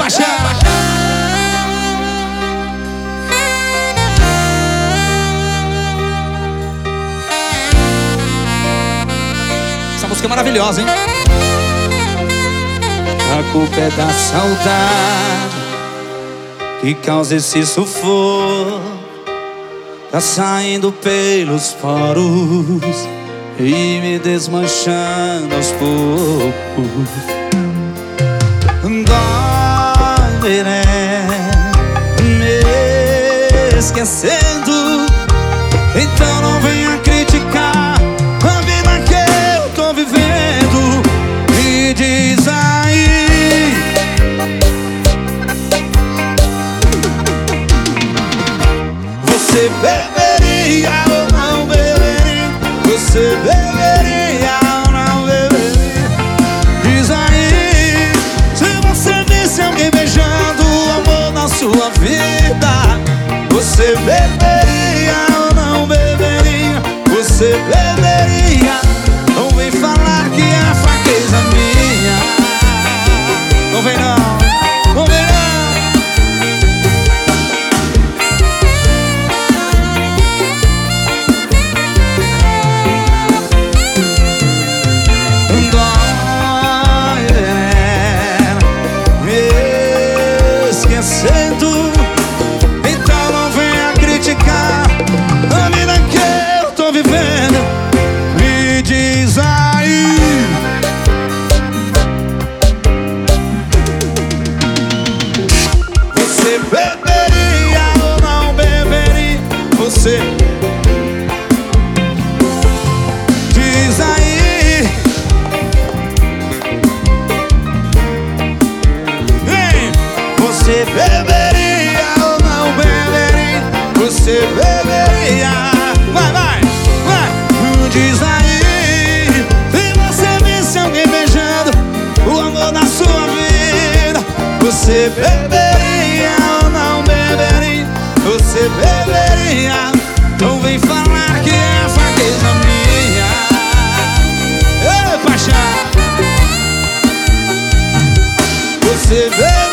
paixão! Essa música é maravilhosa, hein? A culpa é da saudade que causa esse sufoco. Tá saindo pelos poros e me desmanchando aos poucos. Dói, né? Me esquecendo. Então não venha criticar a vida que eu tô vivendo. Me diz aí, você beberia ou não beberia? Você beberia ou não beberia? Diz aí, se você visse alguém beijando o amor na sua vida, você beberia ou não beberia? Você beberia? Não vem falar que é fraqueza minha. Não vem não, não vem não. Então não venha criticar a vida que eu tô vivendo. Me diz aí, você beberia ou não beberia? Você diz aí, ei, você beberia ou não beberia? Você beberia? Vai, vai, vai. Diz aí, se você visse alguém beijando o amor da sua vida, você beberia ou não beberia? Você beberia? Não vem falar que é fraqueza minha. Ei, paixão, você beberia?